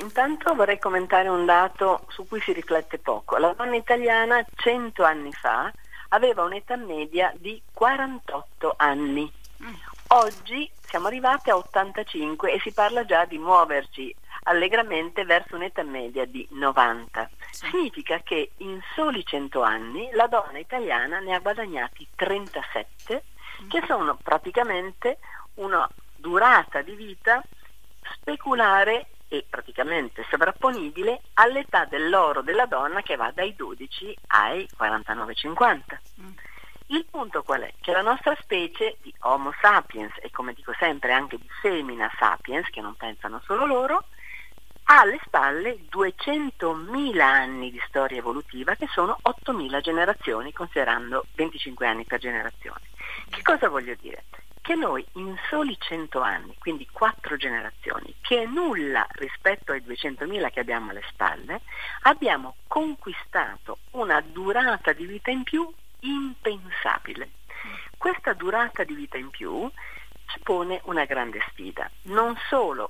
Intanto vorrei commentare un dato su cui si riflette poco. La donna italiana 100 anni fa aveva un'età media di 48 anni. Oggi siamo arrivati a 85 e si parla già di muoverci allegramente verso un'età media di 90. Sì. Significa che in soli 100 anni la donna italiana ne ha guadagnati 37, che sono praticamente una durata di vita speculare e praticamente sovrapponibile all'età dell'oro della donna, che va dai 12 ai 49-50. Il punto qual è? Che la nostra specie di Homo sapiens, e come dico sempre anche di Femina sapiens, che non pensano solo loro, ha alle spalle 200.000 anni di storia evolutiva, che sono 8.000 generazioni, considerando 25 anni per generazione. Che cosa voglio dire? Che noi in soli 100 anni, quindi 4 generazioni, che è nulla rispetto ai 200.000 che abbiamo alle spalle, abbiamo conquistato una durata di vita in più impensabile. Questa durata di vita in più ci pone una grande sfida, non solo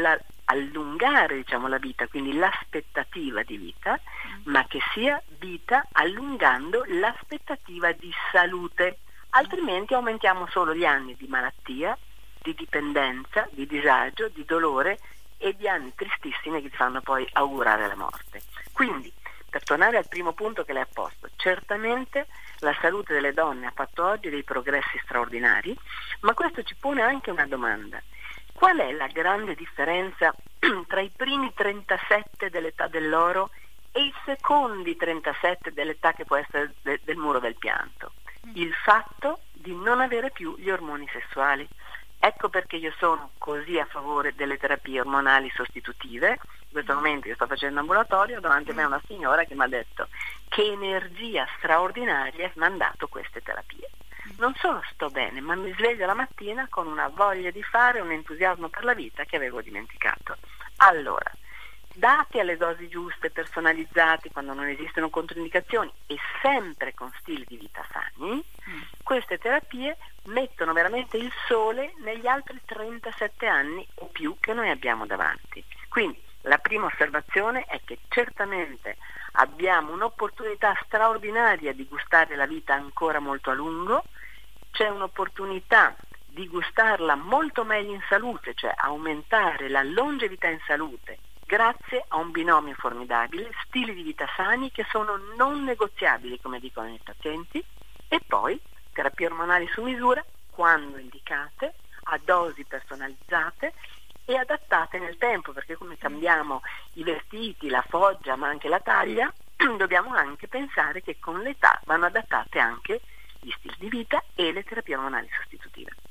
allungare la vita, quindi l'aspettativa di vita, ma che sia vita allungando l'aspettativa di salute, altrimenti aumentiamo solo gli anni di malattia, di dipendenza, di disagio, di dolore e di anni tristissimi che ti fanno poi augurare la morte. Quindi, per tornare al primo punto che lei ha posto, certamente la salute delle donne ha fatto oggi dei progressi straordinari, ma questo ci pone anche una domanda. Qual è la grande differenza tra i primi 37 dell'età dell'oro e i secondi 37 dell'età che può essere del muro del pianto? Il fatto di non avere più gli ormoni sessuali. Ecco perché io sono così a favore delle terapie ormonali sostitutive. In questo momento io sto facendo ambulatorio, davanti a me una signora che mi ha detto che energia straordinaria mi hanno dato queste terapie. Non solo sto bene, ma mi sveglio la mattina con una voglia di fare, un entusiasmo per la vita che avevo dimenticato. Allora, dati alle dosi giuste, personalizzati, quando non esistono controindicazioni e sempre con stili di vita sani, queste terapie mettono veramente il sole negli altri 37 anni o più che noi abbiamo davanti. Quindi la prima osservazione è che certamente abbiamo un'opportunità straordinaria di gustare la vita ancora molto a lungo, c'è un'opportunità di gustarla molto meglio in salute, cioè aumentare la longevità in salute, grazie a un binomio formidabile, stili di vita sani che sono non negoziabili, come dicono i pazienti, e poi terapie ormonali su misura, quando indicate, a dosi personalizzate e adattate nel tempo, perché come cambiamo i vestiti, la foggia, ma anche la taglia, dobbiamo anche pensare che con l'età vanno adattate anche gli stili di vita e le terapie ormonali sostitutive.